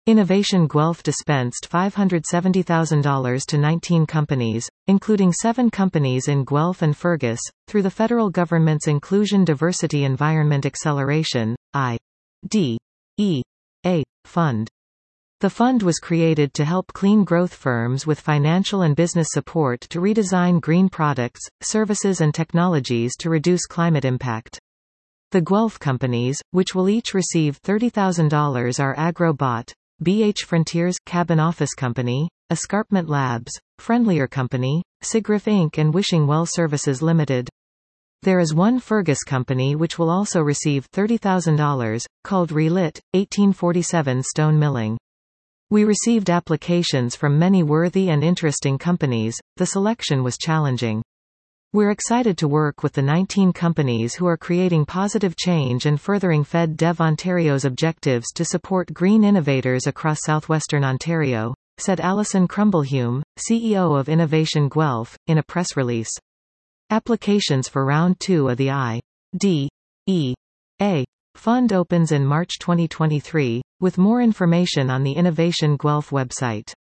Innovation Guelph dispensed $570,000 to 19 companies, including 7 companies in Guelph and Fergus, through the federal government's Inclusion Diversity Environment Acceleration (IDEA) fund. The fund was created to help clean growth firms with financial and business support to redesign green products, services and technologies to reduce climate impact. The Guelph companies, which will each receive $30,000, are Agrobot, BH Frontiers, Cabin Office Company, Escarpment Labs, Friendlier Company, Sigrif Inc. and Wishing Well Services Limited. There is one Fergus company which will also receive $30,000, called Relit, 1847 Stone Milling. We received applications from many worthy and interesting companies. The selection was challenging. We're excited to work with the 19 companies who are creating positive change and furthering FedDev Ontario's objectives to support green innovators across southwestern Ontario, said Alison Crumblehume, CEO of Innovation Guelph, in a press release. Applications for Round 2 of the IDEA Fund opens in March 2023, with more information on the Innovation Guelph website.